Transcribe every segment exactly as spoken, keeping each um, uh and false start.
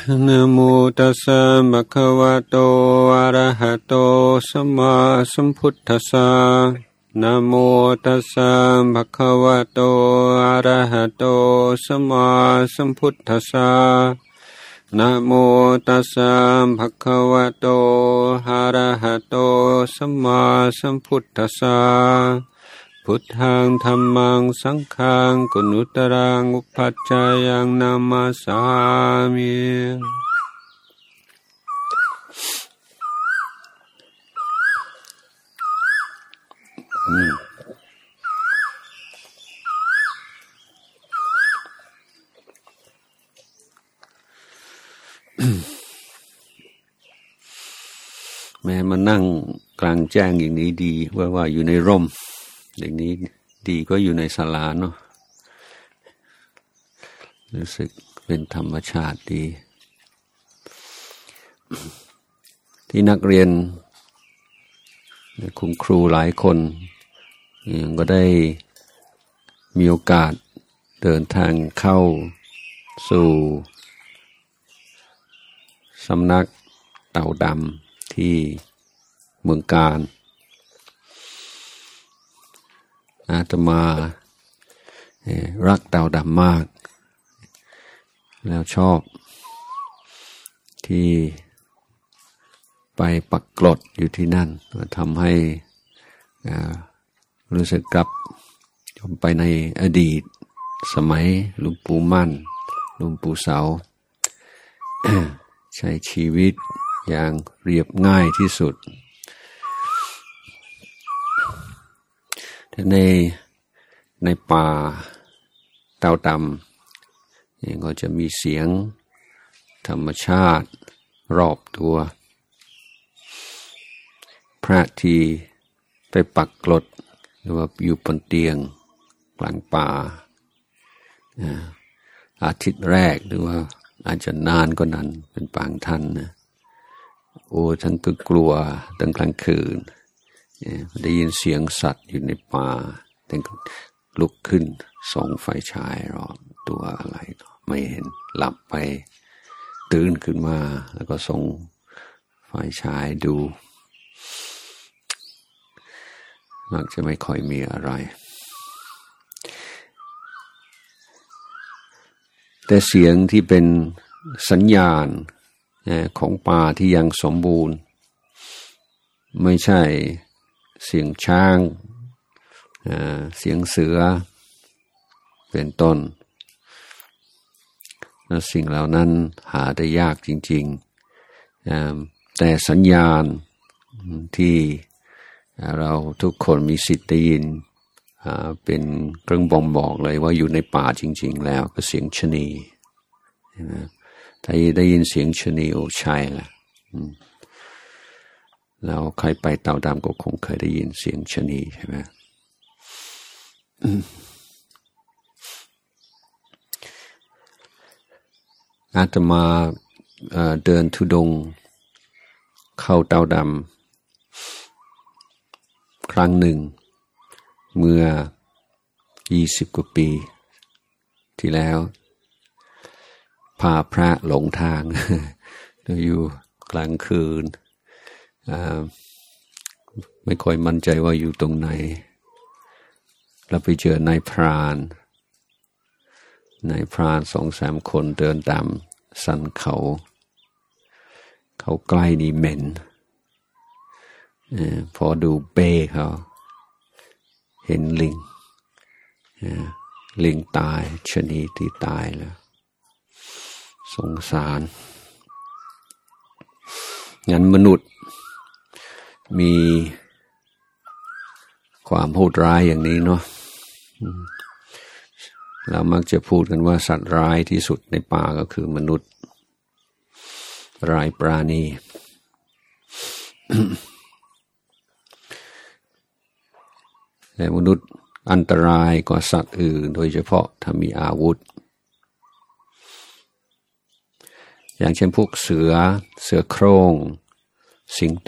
นะโมตัสสะภะคะวะโตอะระหะโตสัมมาสัมพุทธัสสะนะโมตัสสะภะคะวะโตอะระหะโตสัมมาสัมพุทธัสสะนะโมตัสสะภะคะวะโตอะระหะโตสัมมาสัมพุทธัสสะพุทธังธัมมังสังฆังกุณุตรังอุปัชฌายังนามาสามิแม้มานั่งกลางแจ้งอย่างนี้ดีว่าว่าอยู่ในร่มอย่างนี้ดีก็อยู่ในศาลาเนาะรู้สึกเป็นธรรมชาติดีที่นักเรียนคุณครูหลายคนก็ได้มีโอกาสเดินทางเข้าสู่สำนักเต่าดำที่เมืองกาญอาตมารักเต่าดำมากแล้วชอบที่ไปปักกลดอยู่ที่นั่นทำให้รู้สึกกลับไปในอดีตสมัยหลวงปู่มั่นหลวงปู่เสา ใช้ชีวิตอย่างเรียบง่ายที่สุดแต่ในในป่าเต่าดำนี่ก็จะมีเสียงธรรมชาติรอบตัวพระที่ไปปักกลดหรือว่าอยู่บนเตียงกลางป่าอาทิตย์แรกหรือว่าอาจจะนานก็นั้นเป็นบางท่านนะโอ้ท่านก็กลัวตั้งกลางคืนได้ยินเสียงสัตว์อยู่ในป่าท่านก็ลุกขึ้นส่องไฟฉายรอบตัวอะไรไม่เห็นหลับไปตื่นขึ้นมาแล้วก็ส่องไฟฉายดูมักจะไม่ค่อยมีอะไรแต่เสียงที่เป็นสัญญาณของป่าที่ยังสมบูรณ์ไม่ใช่เสียงช้างเสียงเสือเป็นต้นและสิ่งเหล่านั้นหาได้ยากจริงๆแต่สัญญาณที่เราทุกคนมีสิทธิ์ได้ยินเป็นเครื่องบ่งบอกเลยว่าอยู่ในป่าจริงๆแล้วก็เสียงชะนีถ้าได้ยินเสียงชะนีโอ้ใช่ละแล้วใครไปเต่าดำก็คงเคยได้ยินเสียงชะนีใช่ไหมอาตมาเดินธุดงค์เข้าเต่าดำครั้งหนึ่งเมื่อยี่สิบกว่าปีที่แล้วพาพระหลงทางอยู่กลางคืนไม่ค่อยมั่นใจว่าอยู่ตรงไหนแล้วไปเจอนายพรานนายพรานสองสามคนเดินตามสันเขาเขาใกล้นี่เหม็นพอดูเป้เขาเห็นลิงลิงตายชะนีที่ตายแล้วสงสารงั้นมนุษย์มีความโหดร้ายอย่างนี้เนาะเรามักจะพูดกันว่าสัตว์ร้ายที่สุดในป่าก็คือมนุษย์ร้ายปราณี แต่มนุษย์อันตรายกว่าสัตว์อื่นโดยเฉพาะถ้ามีอาวุธอย่างเช่นพวกเสือเสือโคร่งสิงโต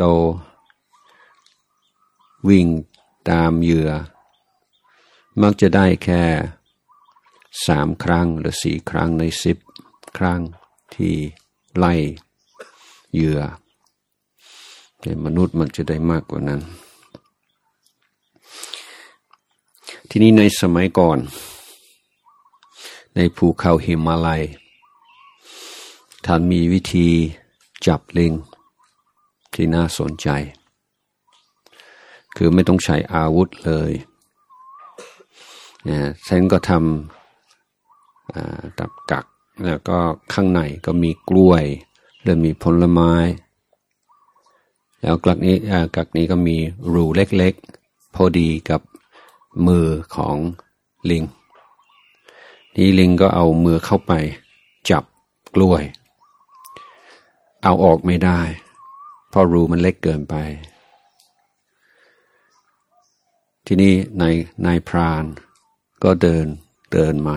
วิ่งตามเหยื่อมักจะได้แค่สามครั้งหรือสี่ครั้งในสิบครั้งที่ไล่เหยื่อแต่มนุษย์มันจะได้มากกว่านั้นที่นี้ในสมัยก่อนในภูเขาหิมาลัยท่านมีวิธีจับลิงที่น่าสนใจคือไม่ต้องใช้อาวุธเลยนะท่านก็ทำตับกักแล้วก็ข้างในก็มีกล้วยและมีผลไม้แล้วกักนี้กักนี้ก็มีรูเล็กๆพอดีกับมือของลิงนี่ลิงก็เอามือเข้าไปจับกล้วยเอาออกไม่ได้เพราะรูมันเล็กเกินไปทีนี้นายนายพรานก็เดินเดินมา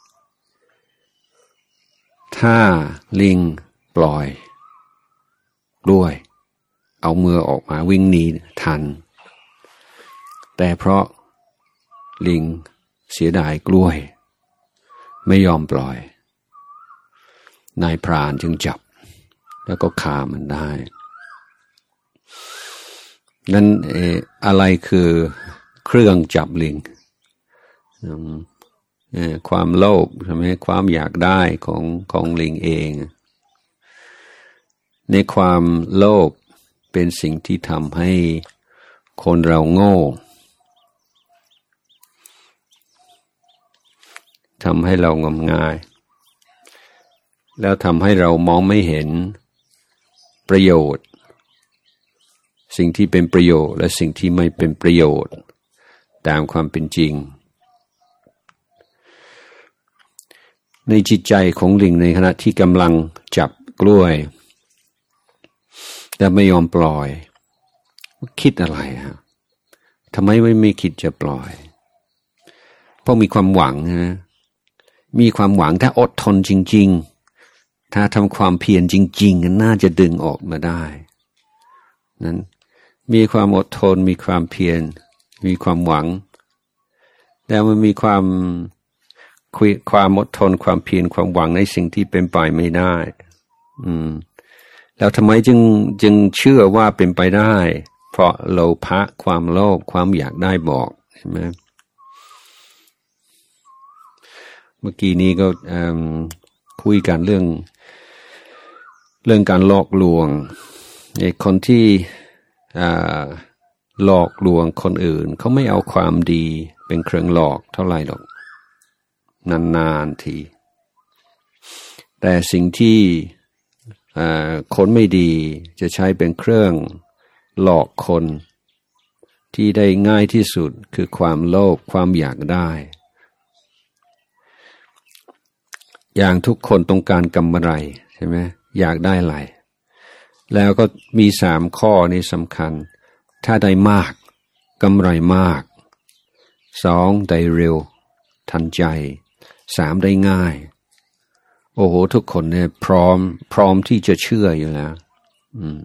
ถ้าลิงปล่อยกล้วยเอามือออกมาวิ่งหนีทันแต่เพราะลิงเสียดายกล้วยไม่ยอมปล่อยนายพรานจึงจับแล้วก็ฆ่ามันได้นั่นเอออะไรคือเครื่องจับลิงเออความโลภใช่ไหมความอยากได้ของของลิงเองในความโลภเป็นสิ่งที่ทำให้คนเราโง่ทำให้เรางมงายแล้วทำให้เรามองไม่เห็นประโยชน์สิ่งที่เป็นประโยชน์และสิ่งที่ไม่เป็นประโยชน์ตามความเป็นจริงในจิตใจของลิงในขณะที่กำลังจับกล้วยแต่ไม่ยอมปล่อยคิดอะไรฮะทำไมไม่ไม่คิดจะปล่อยเพราะมีความหวังนะมีความหวังถ้าอดทนจริงๆถ้าทำความเพียรจริงๆน่าจะดึงออกมาได้นั้นมีความอดทนมีความเพียรมีความหวังแล้วมันมีความความอดทนความเพียรความหวังในสิ่งที่เป็นไปไม่ได้อืมแล้วทำไมจึงจึงเชื่อว่าเป็นไปได้เพราะโลภะความโลภความอยากได้บอกใช่ไหมเมื่อกี้นี้ก็คุยกันเรื่องเรื่องการหลอกลวงไอ้คนที่หลอกลวงคนอื่นเขาไม่เอาความดีเป็นเครื่องหลอกเท่าไหร่หรอกนานๆทีแต่สิ่งที่คนไม่ดีจะใช้เป็นเครื่องหลอกคนที่ได้ง่ายที่สุดคือความโลภความอยากได้อย่างทุกคนต้องการกำไรใช่ไหมอยากได้อะไรแล้วก็มีสามข้อนี้สำคัญถ้าได้มากกำไรมากสองได้เร็วทันใจสามได้ง่ายโอ้โหทุกคนเนี่ยพร้อมพร้อมที่จะเชื่ออยู่แล้วอืม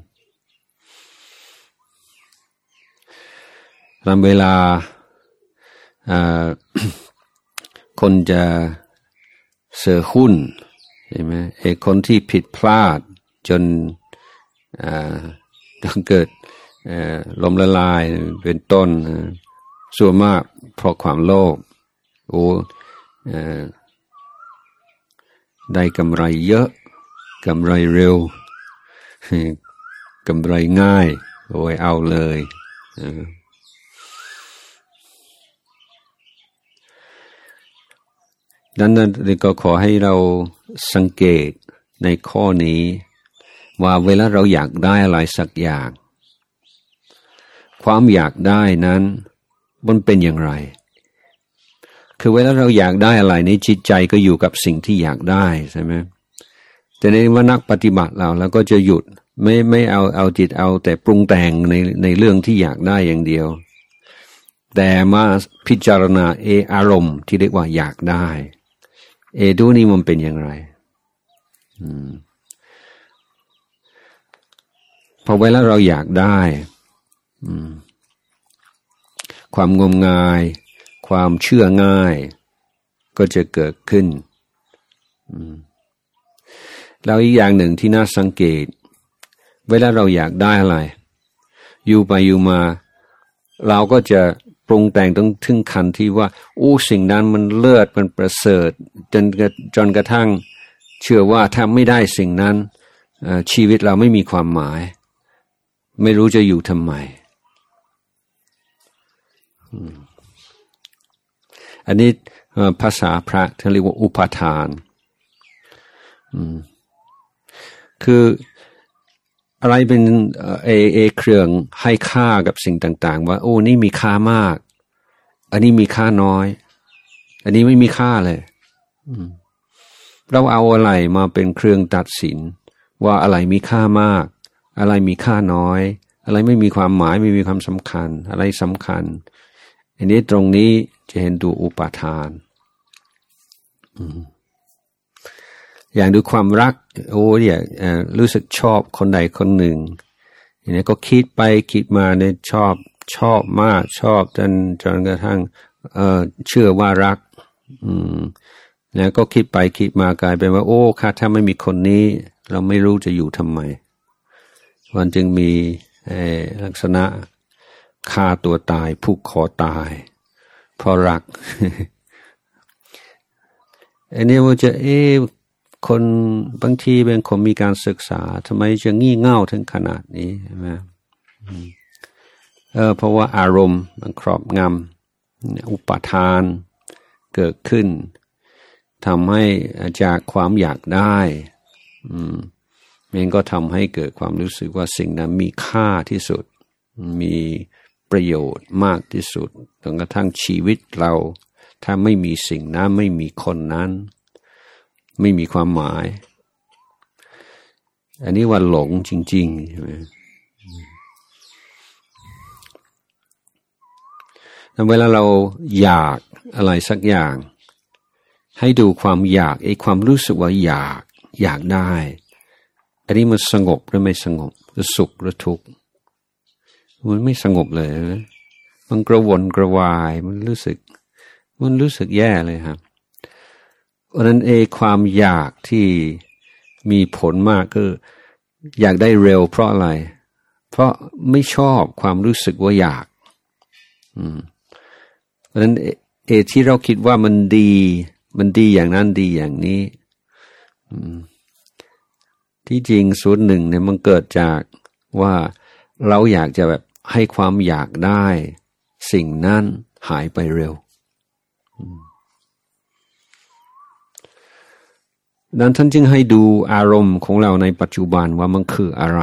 ตามเวลาอ่า คนจะเสือหุ้นใช่ไหมไอ้คนที่ผิดพลาดจนอ่าต้องเกิดอ่าล้มละลายเป็นต้นส่วนมากเพราะความโลภโอ้อ่าได้กำไรเยอะกำไรเร็วกำไรง่ายโอ้ยเอาเลยดังนั้นก็ขอให้เราสังเกตในข้อนี้ว่าเวลาเราอยากได้อะไรสักอย่างความอยากได้นั้นมันเป็นอย่างไรคือเวลาเราอยากได้อะไรในจิตใจก็อยู่กับสิ่งที่อยากได้ใช่ไหมแต่ในว่านักปฏิบัติเราแล้วก็จะหยุดไม่ไม่เอาเอาจิตเอาแต่ปรุงแต่งในในเรื่องที่อยากได้อย่างเดียวแต่มาพิจารณาเออารมณ์ที่เรียกว่าอยากได้เอดูนี่มันเป็นอย่างไรอืมพอเวลาเราอยากได้อืมความงมงายความเชื่อง่ายก็จะเกิดขึ้นแล้วอีกอย่างหนึ่งที่น่าสังเกตเวลาเราอยากได้อะไรอยู่ไปอยู่มาเราก็จะปรุงแต่งต้องถึงขั้นที่ว่าโอ้สิ่งนั้นมันเลิศมันประเสริฐจนจนกระทั่งเชื่อว่าถ้าไม่ได้สิ่งนั้นชีวิตเราไม่มีความหมายไม่รู้จะอยู่ทำไมอันนี้ภาษาพระเขาเรียกว่าอุปาทานคืออะไรเป็นเอเอเครื่องให้ค่ากับสิ่งต่างๆว่าโอ้นี่มีค่ามากอันนี้มีค่าน้อยอันนี้ไม่มีค่าเลยเราเอาอะไรมาเป็นเครื่องตัดสินว่าอะไรมีค่ามากอะไรมีค่าน้อยอะไรไม่มีความหมายไม่มีความสำคัญอะไรสำคัญอันนี้ตรงนี้จะเห็นดูอุปาทานอย่างดูความรักโอ้เนี่ยรู้สึกชอบคนใดคนหนึ่งอย่างนี้ก็คิดไปคิดมาเนี่ยชอบชอบมากชอบจนจนกระทั่งเอ่อเชื่อว่ารักอืมแล้วก็คิดไปคิดมากลายเป็นว่าโอ้ค่ะถ้าไม่มีคนนี้เราไม่รู้จะอยู่ทำไมมันจึงมีลักษณะฆ่าตัวตายผูกคอตายเพราะรัก อันนี้ว่าจะเอ๊ะคนบางทีเป็นคนมีการศึกษาทำไมจะงี่เง่าถึงขนาดนี้ใช่ไหมเออเพราะว่าอารมณ์มันครอบงำอุปาทานเกิดขึ้นทำให้จากความอยากได้อืมมันก็ทำให้เกิดความรู้สึกว่าสิ่งนั้นมีค่าที่สุดมีประโยชน์มากที่สุดจนกระทั่งชีวิตเราถ้าไม่มีสิ่งนั้นไม่มีคนนั้นไม่มีความหมายอันนี้ว่าหลงจริงๆใช่ไหมเวลาเราอยากอะไรสักอย่างให้ดูความอยากไอ้ความรู้สึกว่าอยากอยากได้อันนี้มันสงบหรือไม่สงบหรือสุขหรือทุกข์มันไม่สงบเลยนะมันกระวนกระวายมันรู้สึกมันรู้สึกแย่เลยครับเพราะนั้นเองความอยากที่มีผลมากก็อยากได้เร็วเพราะอะไรเพราะไม่ชอบความรู้สึกว่าอยากอืมเพราะนั้นเอที่เราคิดว่ามันดีมันดีอย่างนั้นดีอย่างนี้อืมที่จริงส่วนหนึ่งเนี่ยมันเกิดจากว่าเราอยากจะแบบให้ความอยากได้สิ่งนั้นหายไปเร็วดังนั้นท่านจึงให้ดูอารมณ์ของเราในปัจจุบันว่ามันคืออะไร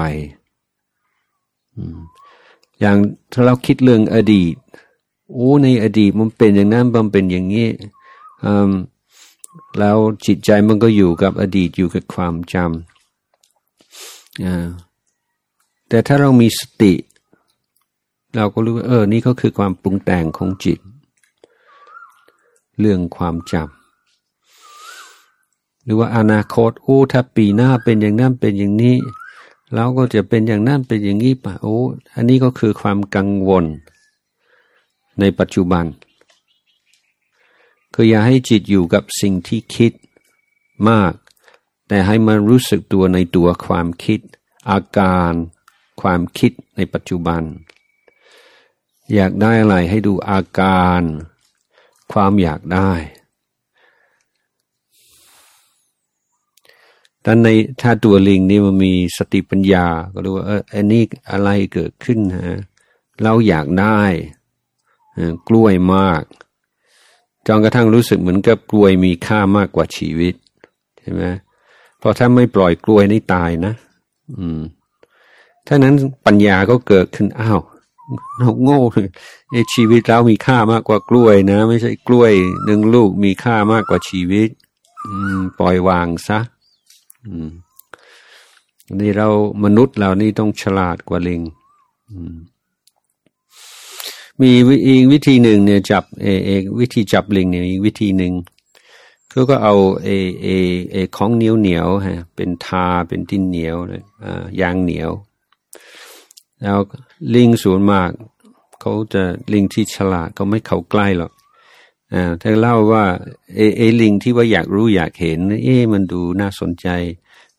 อย่างถ้าเราคิดเรื่องอดีตโอ้ในอดีตมันเป็นอย่างนั้นมันเป็นอย่างนี้แล้วจิตใจมันก็อยู่กับอดีตอยู่กับความจำแต่ถ้าเรามีสติเราก็รู้ว่าเออนี่ก็คือความปรุงแต่งของจิตเรื่องความจำหรือว่าอนาคตโอ้ถ้าปีหน้าเป็นอย่างนั้นเป็นอย่างนี้เราก็จะเป็นอย่างนั้นเป็นอย่างนี้ป่ะโอ้อันนี้ก็คือความกังวลในปัจจุบันคืออย่าให้จิตอยู่กับสิ่งที่คิดมากแต่ให้มันรู้สึกตัวในตัวความคิดอาการความคิดในปัจจุบันอยากได้อะไรให้ดูอาการความอยากได้แต่ในถ้าตัวลิงนี่มันมีสติปัญญาก็รู้ว่าเอออันนี้อะไรเกิดขึ้นฮะเราอยากได้กล้วยมากจนกระทั่งรู้สึกเหมือนกับกล้วยมีค่ามากกว่าชีวิตใช่ไหมเพราะถ้าไม่ปล่อยกล้วยนี่ตายนะอืมถ้านั้นปัญญาก็เกิดขึ้นอ้าวเราโง่ไอ้ชีวิตเรามีค่ามากกว่ากล้วยนะไม่ใช่กล้วยหนึ่งลูกมีค่ามากกว่าชีวิตอืมปล่อยวางซะอืมนี่เรามนุษย์เรานี่ต้องฉลาดกว่าลิงอืมมีอีกวิธีหนึ่งเนี่ยจับเอเอวิธีจับลิงเนี่ยอีกวิธีหนึ่งเขาก็เอาเอเอเอของเหนียวเหนียวฮะเป็นทาเป็นดินเหนียวเลยอ่ายางเหนียวแล้วลิงส่วนมากเขาจะลิงที่ฉลาดเขาไม่เข้าใกล้หรอกอ่าถ้าเล่าว่าเอเอลิงที่ว่าอยากรู้อยากเห็นเอ๊ะมันดูน่าสนใจ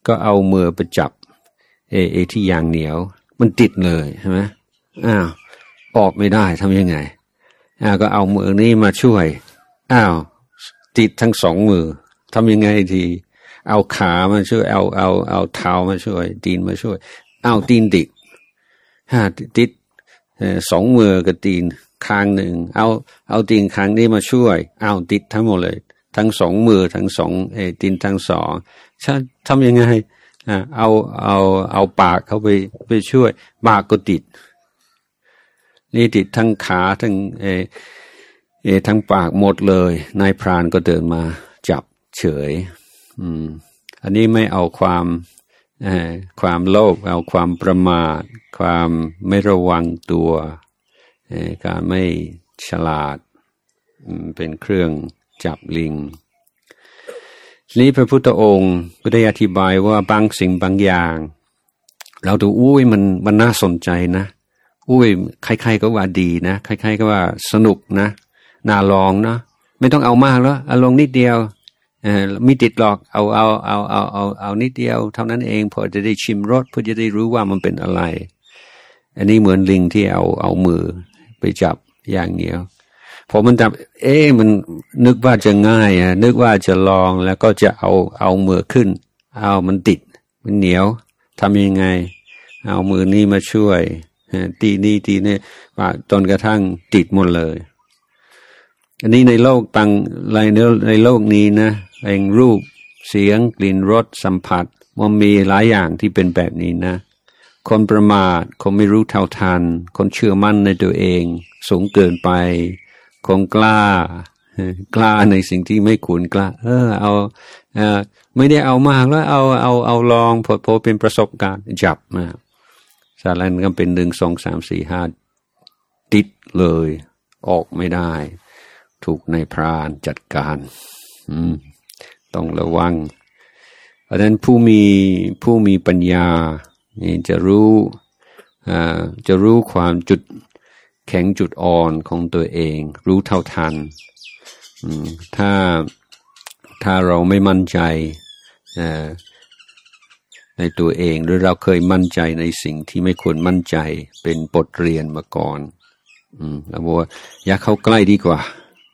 ก็เอามือไปจับเอเอที่ยางเหนียวมันติดเลยใช่ไหมอ้าวออกไม่ได้ทำยังไงอ้าวก็เอามือนี้มาช่วยอ้าวติดทั้งสองมือทำยังไงทีเอาขามาช่วยเอาเอาเอาเท้ามาช่วยตีนมาช่วยเอาตีนติดฮะติดสองมือกับตีนข้างหนึ่งเอาเอาตีนข้างนี้มาช่วยเอาติดทั้งหมดเลยทั้งสองมือทั้งสองเอตีนทั้งสองทำยังไงอ่าเอาเอาเอาปากเข้าไปไปช่วยปากก็ติดนี่ติดทั้งขาทั้งเอเอทั้งปากหมดเลยนายพรานก็เดินมาจับเฉยอืมอันนี้ไม่เอาความเอ่อความโลภเอาความประมาทความไม่ระวังตัวเอ่อการไม่ฉลาดอืมเป็นเครื่องจับลิงนี้พระพุทธองค์ก็ได้อธิบายว่าบางสิ่งบางอย่างเราดูอุ้ยมันมันน่าสนใจนะอุ้ยใครๆก็ว่าดีนะใครๆก็ว่าสนุกนะน่าลองนะไม่ต้องเอามากแล้วเอาลงนิดเดียวเอ่อไม่ติดหรอกเอาเอาเอาเอาเอาเอานิดเดียวเท่านั้นเองพอจะได้ชิมรสเพื่อจะได้รู้ว่ามันเป็นอะไรอันนี้เหมือนลิงที่เอาเอามือไปจับอย่างเดียวพอมันจับเอ๊ะมันนึกว่าจะง่ายอ่ะนึกว่าจะลองแล้วก็จะเอาเอามือขึ้นเอามันติดมันเหนียวทำยังไงเอามือนี้มาช่วยตีนี่ตีนี่ว่าจนกระทั่งติดหมดเลยอันนี้ในโลกต่างในในโลกนี้นะเองรูปเสียงกลิ่นรสสัมผัสมันมีหลายอย่างที่เป็นแบบนี้นะคนประมาทคนไม่รู้เท่าทันคนเชื่อมั่นในตัวเองสูงเกินไปคนกล้ากล้าในสิ่งที่ไม่ควรกล้าเออเอาเออไม่ได้เอามากแล้วเอาเอาเอาลองพอพอเป็นประสบการณ์จับมาสารนั้นก็เป็นหนึ่งสองสามสี่ห้าติดเลยออกไม่ได้ถูกนายพรานจัดการอืมต้องระวังเพราะฉะนั้นผู้มีผู้มีปัญญานี่จะรู้อ่าจะรู้ความจุดแข็งจุดอ่อนของตัวเองรู้เท่าทันอืมถ้าถ้าเราไม่มั่นใจอ่าในตัวเองหรือเราเคยมั่นใจในสิ่งที่ไม่ควรมั่นใจเป็นบทเรียนมาก่อนอืมแล้วบอกว่าอย่าเข้าใกล้ดีกว่า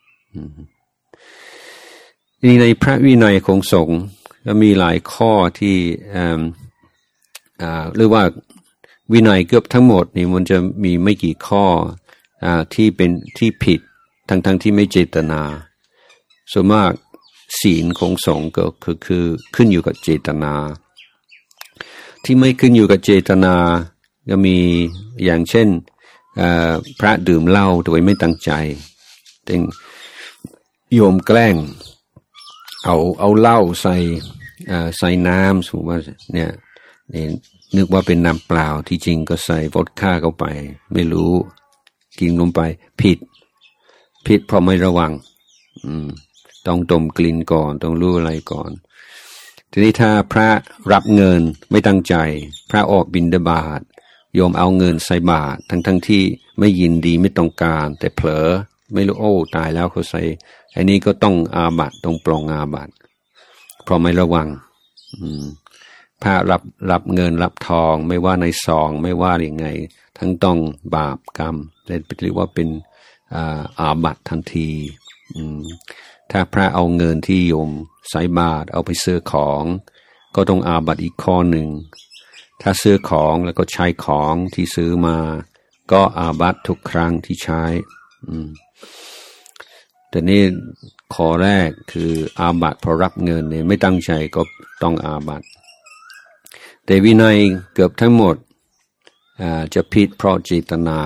นี่ในพระวินัยของสงฆ์ก็มีหลายข้อที่อ่าอ่าเรียกว่าวินัยเกือบทั้งหมดนี่มันจะมีไม่กี่ข้ออ่าที่เป็นที่ผิดทั้งทั้งที่ไม่เจตนาส่วนมากศีลของสงฆ์ก็คือคือขึ้นอยู่กับเจตนาที่ไม่ขึ้นอยู่กับเจตนาก็มีอย่างเช่นพระดื่มเหล้าโดยไม่ตั้งใจแต่โยมแกล้งเอาเอาเหล้าใส่ใส่น้ำสมมติว่าเนี่ยนี่นึกว่าเป็นน้ำเปล่าที่จริงก็ใส่วอดก้าเข้าไปไม่รู้กินลงไปผิดผิดเพราะไม่ระวังอืมต้องดมกลิ่นก่อนต้องรู้อะไรก่อนทีนี้ถ้าพระรับเงินไม่ตั้งใจพระออกบิณฑบาตโยมเอาเงินใส่บาตรทั้งทั้งที่ไม่ยินดีไม่ต้องการแต่เผลอไม่รู้โอ้ตายแล้วเขาใส่อันนี้ก็ต้องอาบัติต้องปรองอาบัติเพราะไม่ระวังอืมพระรับรับเงินรับทองไม่ว่าในซองไม่ว่าอย่างไงทั้งต้องบาปกรรมเลยเรียกว่าเป็นอ่าอาบัติทันทีอืมถ้าพระเอาเงินที่โยมใส่บาตรเอาไปซื้อของก็ต้องอาบัติอีกข้อหนึ่งถ้าซื้อของแล้วก็ใช้ของที่ซื้อมาก็อาบัติทุกครั้งที่ใช้อืมแต่นี่ข้อแรกคืออาบัติพอรับเงินเนี่ยไม่ตั้งใจก็ต้องอาบัติแต่วินัยเกือบทั้งหมดอ่าจะผิดเพราะเจตนา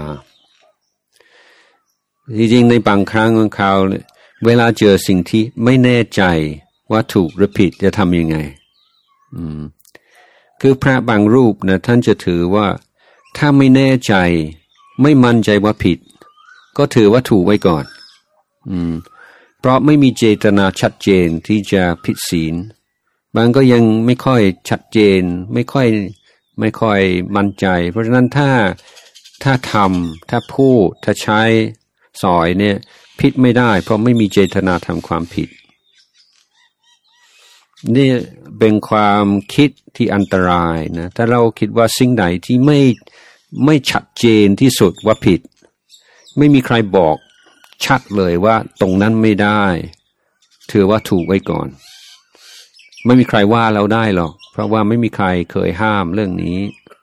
จริงๆในบางครั้งของเขาเวลาเจอสิ่งที่ไม่แน่ใจว่าถูกหรือผิดจะทำยังไงอืมคือพระบางรูปนะท่านจะถือว่าถ้าไม่แน่ใจไม่มั่นใจว่าผิดก็ถือว่าถูกไว้ก่อนอืมเพราะไม่มีเจตนาชัดเจนที่จะผิดศีลบางก็ยังไม่ค่อยชัดเจนไม่ค่อยไม่ค่อยมั่นใจเพราะฉะนั้นถ้าถ้าทำถ้าพูดถ้าใช้สอยเนี่ยผิดไม่ได้เพราะไม่มีเจตนาทำความผิดนี่เเป็นความคิดที่อันตรายนะถ้าเราคิดว่าสิ่งใดที่ไม่ไม่ชัดเจนที่สุดว่าผิดไม่มีใครบอกชัดเลยว่าตรงนั้นไม่ได้ถือว่าถูกไว้ก่อนไม่มีใครว่าเราได้หรอกเพราะว่าไม่มีใครเคยห้ามเรื่องนี้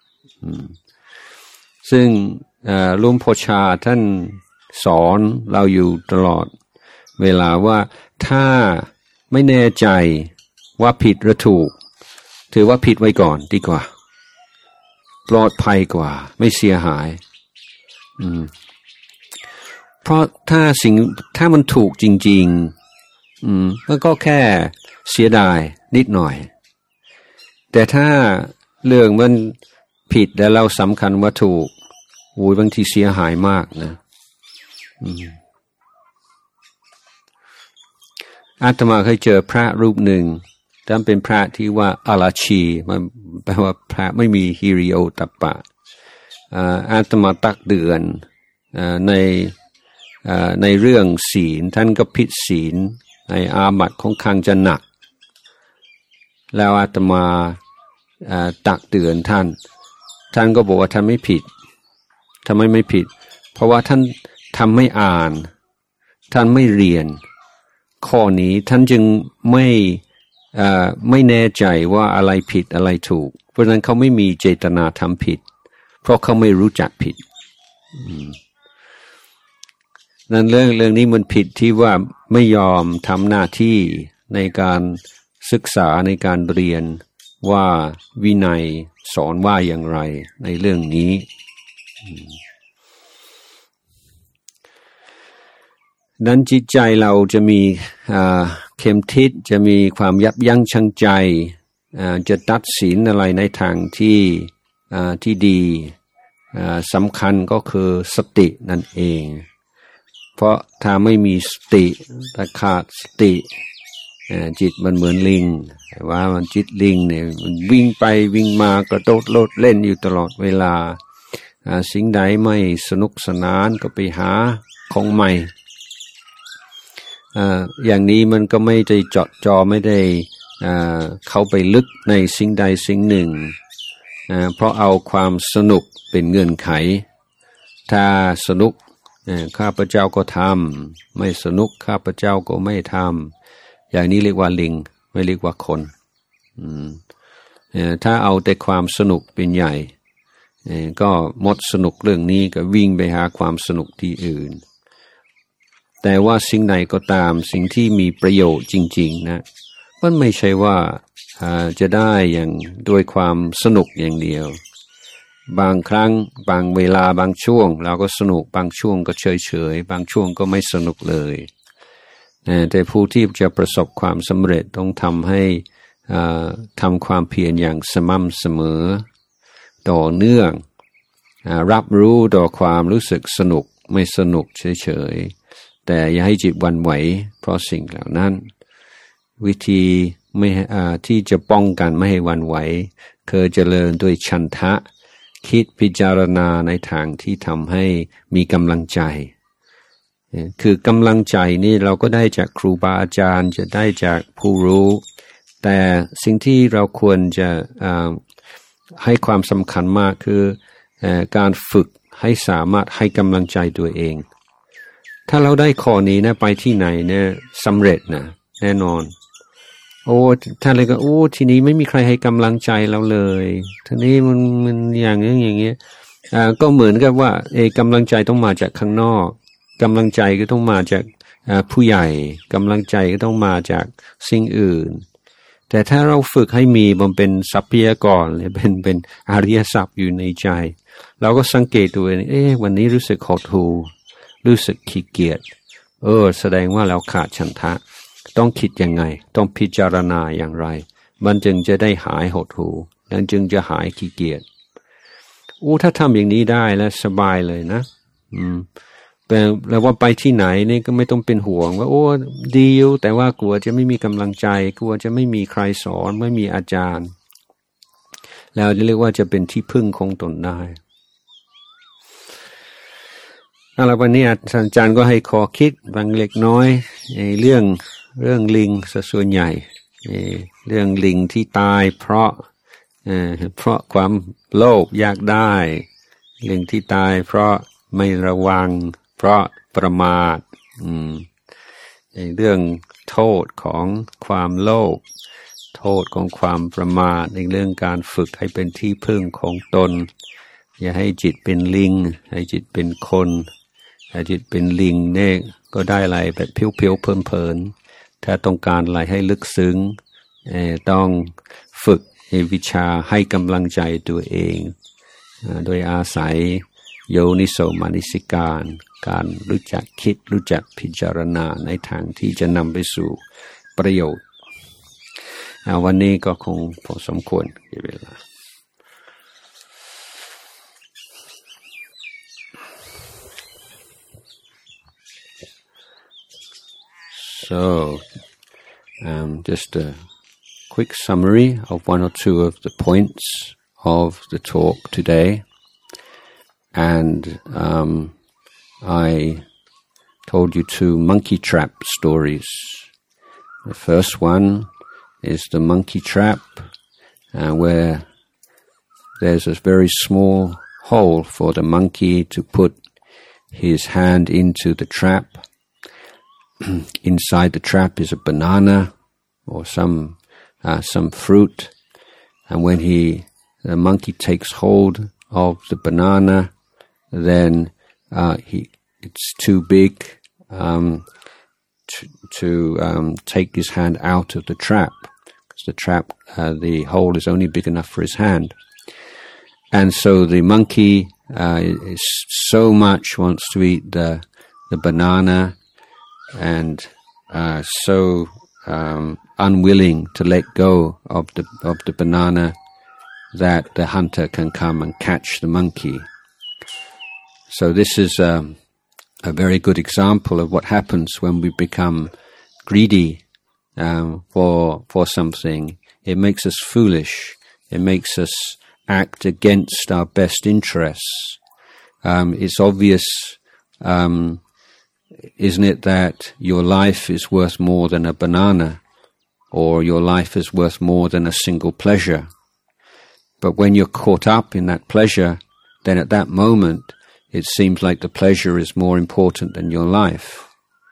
ซึ่งหลวงพ่อชาท่านสอนเราอยู่ตลอดเวลาว่าถ้าไม่แน่ใจว่าผิดหรือถูกถือว่าผิดไว้ก่อนดีกว่าปลอดภัยกว่าไม่เสียหายอืมเพราะถ้าสิ่งถ้ามันถูกจริงๆอืมมันก็แค่เสียดายนิดหน่อยแต่ถ้าเรื่องมันผิดแล้วเราสำคัญว่าถูกโอ้ยบางทีเสียหายมากนะอืมอาตมาเคยเจอพระรูปหนึ่งท่านเป็นพระที่ว่าอาราชีมันแปลว่าพระไม่มีฮิริโอตัปปะอาตมาตักเตือนในในเรื่องศีลท่านก็ผิดศีลในอาบัติของขังจะหนักแล้วอาตมาตักเตือนท่านท่านก็บอกว่าท่านไม่ผิดทำไมไม่ผิดเพราะว่าท่านทำไม่อ่านท่านไม่เรียนข้อนี้ท่านจึงไม่ไม่แน่ใจว่าอะไรผิดอะไรถูกเพราะฉะนั้นเขาไม่มีเจตนาทำผิดเพราะเขาไม่รู้จักผิดนั้นเรื่องเรื่องนี้มันผิดที่ว่าไม่ยอมทำหน้าที่ในการศึกษาในการเรียนว่าวินัยสอนว่าอย่างไรในเรื่องนี้นั้นจิตใจเราจะมีเข็มทิศจะมีความยับยั้งชั่งใจจะตัดสินอะไรในทางที่ที่ดีสำคัญก็คือสตินั่นเองเพราะถ้าไม่มีสติถ้าขาดสติจิตมันเหมือนลิงว่ามันจิตลิงเนี่ยมันวิ่งไปวิ่งมากระโดดโลดเล่นอยู่ตลอดเวลาสิ่งใดไม่สนุกสนานก็ไปหาของใหม่อย่างนี้มันก็ไม่ได้เจาะจอไม่ได้เข้าไปลึกในสิ่งใดสิ่งหนึ่งเพราะเอาความสนุกเป็นเงื่อนไขถ้าสนุกข้าพเจ้าก็ทำไม่สนุกข้าพเจ้าก็ไม่ทำอย่างนี้เรียกว่าลิงไม่เรียกว่าคนถ้าเอาแต่ความสนุกเป็นใหญ่ก็หมดสนุกเรื่องนี้ก็วิ่งไปหาความสนุกที่อื่นแต่ว่าสิ่งใดก็ตามสิ่งที่มีประโยชน์จริงๆนะมันไม่ใช่ว่าจะได้อย่างด้วยความสนุกอย่างเดียวบางครั้งบางเวลาบางช่วงเราก็สนุกบางช่วงก็เฉยๆบางช่วงก็ไม่สนุกเลยแต่ผู้ที่จะประสบความสำเร็จต้องทำให้ทำความเพียรอย่างสม่ำเสมอต่อเนื่องรับรู้ต่อความรู้สึกสนุกไม่สนุกเฉยๆแต่อย่าให้จิตหวั่นไหวเพราะสิ่งเหล่านั้นวิธีไม่ที่จะป้องกันไม่ให้หวั่นไหวคือเจริญด้วยฉันทะคิดพิจารณาในทางที่ทำให้มีกำลังใจคือกำลังใจนี่เราก็ได้จากครูบาอาจารย์จะได้จากผู้รู้แต่สิ่งที่เราควรจะให้ความสำคัญมากคือการฝึกให้สามารถให้กำลังใจตัวเองถ้าเราได้ข้อนี้นะไปที่ไหนเนี่ยสำเร็จนะแน่นอนโอ้ถ้าเลยก็โอ้ทีนี้ไม่มีใครให้กำลังใจเราเลยทีนี้มันมันอย่างนี้อย่างเงี้ยอ่าก็เหมือนกับว่าเอกำลังใจต้องมาจากข้างนอกกำลังใจก็ต้องมาจากผู้ใหญ่กำลังใจก็ต้องมาจากสิ่งอื่นแต่ถ้าเราฝึกให้มีมันเป็นทรัพยากรหรือเป็นเป็นอริยทรัพย์อยู่ในใจเราก็สังเกตตัวเองเอ๊ะวันนี้รู้สึกหดหู่รู้สึกขี้เกียจเออแสดงว่าเราขาดฉันทะต้องคิดยังไงต้องพิจารณาอย่างไรมันจึงจะได้หายหดหู่แล้วจึงจะหายขี้เกียจอู้ถ้าทำอย่างนี้ได้แล้วสบายเลยนะอืมแต่แล้วว่าไปที่ไหนนี่ก็ไม่ต้องเป็นห่วงว่าโอ้ดีอยู่แต่ว่ากลัวจะไม่มีกำลังใจกลัวจะไม่มีใครสอนไม่มีอาจารย์แล้วจะเรียกว่าจะเป็นที่พึ่งของตนได้เอาละวันนี้อาจารย์ก็ให้ขอคิดบางเล็กน้อยในเรื่องเรื่องลิงซะส่วนใหญ่เรื่องลิงที่ตายเพราะเอ่อเพราะความโลภอยากได้ลิงที่ตายเพราะไม่ระวังเพราะประมาทอืมเรื่องโทษของความโลภโทษของความประมาทในเรื่องการฝึกให้เป็นที่พึ่งของตนอย่าให้จิตเป็นลิงให้จิตเป็นคนถ้าจิตเป็นลิงเนี่ยก็ได้อะไรแบบเพี้ยวๆเพลินๆถ้าต้องการอะไรให้ลึกซึ้งเอ่อต้องฝึกวิชาให้กำลังใจตัวเองโดยอาศัยโยนิโสมนสิการการรู้จักคิดรู้จักพิจารณาในทางที่จะนำไปสู่ประโยชน์วันนี้ก็คงพอสมควรเวลา So, um, just a quick summary of one or two of the points of the talk today. And um, I told you two monkey trap stories. The first one is the monkey trap, uh, where there's a very small hole for the monkey to put his hand into the trap. Inside the trap is a banana or some uh, some fruit, and when he the monkey takes hold of the banana, then uh, he it's too big um, to, to um, take his hand out of the trap, because the trap uh, the hole is only big enough for his hand, and so the monkey uh, is so much wants to eat the the banana. And uh, so um, unwilling to let go of the of the banana that the hunter can come and catch the monkey. So this is um, a very good example of what happens when we become greedy um, for for something. It makes us foolish. It makes us act against our best interests. Um, it's obvious. Um, Isn't it that your life is worth more than a banana, or your life is worth more than a single pleasure? But when you're caught up in that pleasure, then at that moment it seems like the pleasure is more important than your life.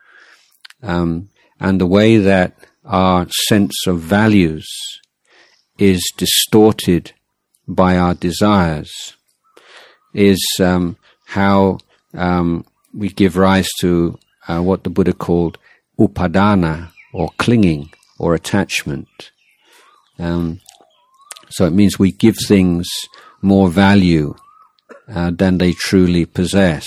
Um, and the way that our sense of values is distorted by our desires is um, how um, we give rise to uh, what the Buddha called upadana, or clinging, or attachment. Um, so it means we give things more value uh, than they truly possess.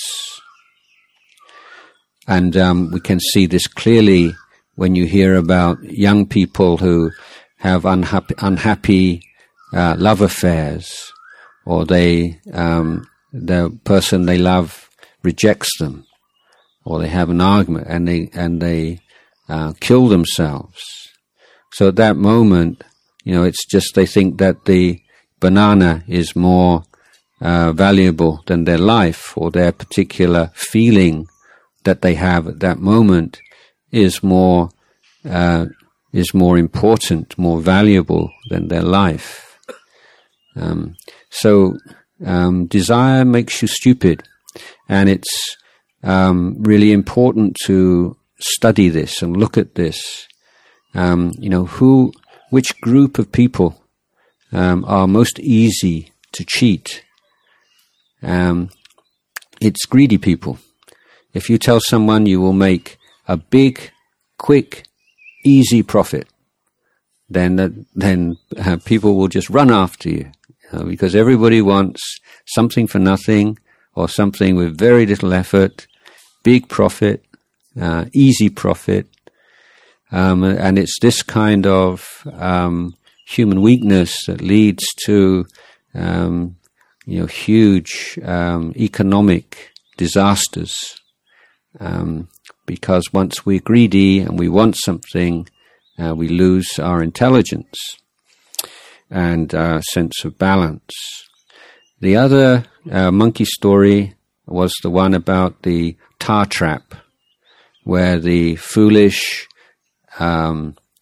And um, we can see this clearly when you hear about young people who have unhappy, unhappy uh, love affairs, or they um, the person they love rejects them, or they have an argument and they and they uh, kill themselves. So at that moment, you know, it's just they think that the banana is more uh, valuable than their life, or their particular feeling that they have at that moment is more uh, is more important, more valuable than their life. Um, so um, desire makes you stupid. And it's um, really important to study this and look at this. Um, you know, who, which group of people um, are most easy to cheat? Um, it's greedy people. If you tell someone you will make a big, quick, easy profit, then uh, then uh, people will just run after you, you know, because everybody wants something for nothing, or something with very little effort, big profit, uh, easy profit. Um, and it's this kind of um, human weakness that leads to um, you know, huge um, economic disasters. Um, because once we're greedy and we want something, uh, we lose our intelligence and our sense of balance. The other uh, monkey story was the one about the tar trap, where the foolish um,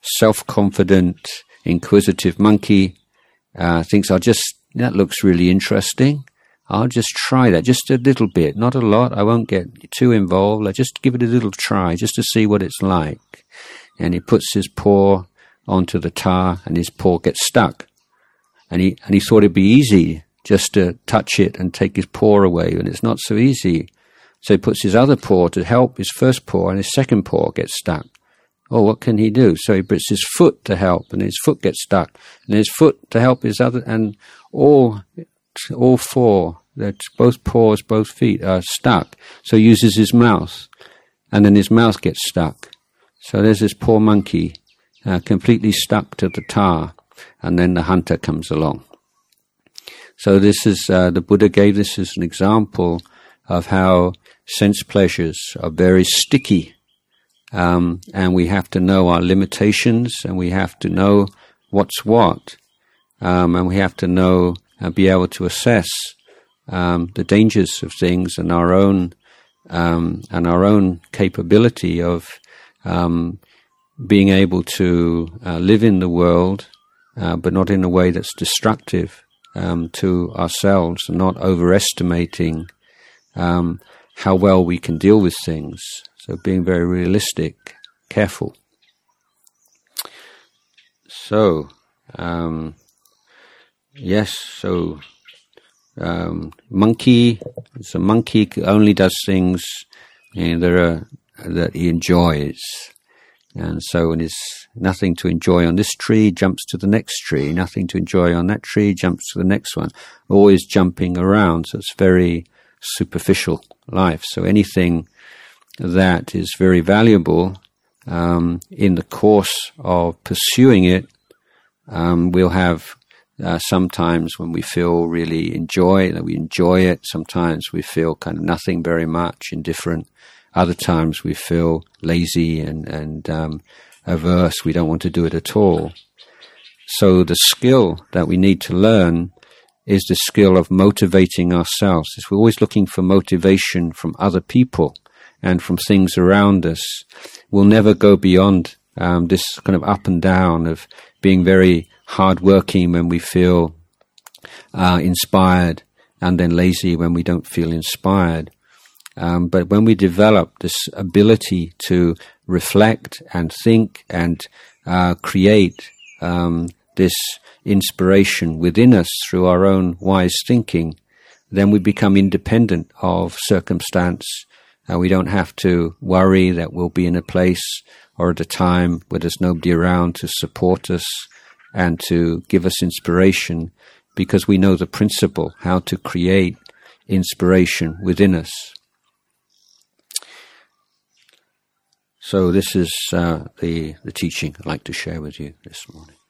self-confident, inquisitive monkey uh, thinks, I'll just, that looks really interesting. I'll just try that, just a little bit, not a lot. I won't get too involved. I'll just give it a little try, just to see what it's like. And he puts his paw onto the tar, and his paw gets stuck. And he and he thought it'd be easy just to touch it and take his paw away, and it's not so easy. So he puts his other paw to help his first paw, and his second paw gets stuck. Oh, what can he do? So he puts his foot to help, and his foot gets stuck, and his foot to help his other, and all all four, that both paws, both feet are stuck. So he uses his mouth, and then his mouth gets stuck. So there's this poor monkey uh, completely stuck to the tar, and then the hunter comes along. So this is, uh, the Buddha gave this as an example of how sense pleasures are very sticky, um, and we have to know our limitations, and we have to know what's what, um, and we have to know and be able to assess um, the dangers of things, and our own um, and our own capability of um, being able to uh, live in the world, uh, but not in a way that's destructive um, to ourselves, and not overestimating um, how well we can deal with things. So being very realistic, careful. So, um, yes, so um, monkey, so monkey only does things you know, that, are, that he enjoys. And so when there's nothing to enjoy on this tree, jumps to the next tree. Nothing to enjoy on that tree, jumps to the next one. Always jumping around, so it's very superficial life. So anything that is very valuable um, in the course of pursuing it, um, we'll have uh, sometimes when we feel really enjoy, that we enjoy it. Sometimes we feel kind of nothing very much, indifferent. Other times we feel lazy and, and um, averse. We don't want to do it at all. So the skill that we need to learn is the skill of motivating ourselves. We're always looking for motivation from other people and from things around us. We'll never go beyond um, this kind of up and down of being very hardworking when we feel uh, inspired, and then lazy when we don't feel inspired. Um, but when we develop this ability to reflect and think and uh, create um, this inspiration within us through our own wise thinking, then we become independent of circumstance. Uh, we don't have to worry that we'll be in a place or at a time where there's nobody around to support us and to give us inspiration, because we know the principle, how to create inspiration within us. So this is uh, the, the teaching I'd like to share with you this morning.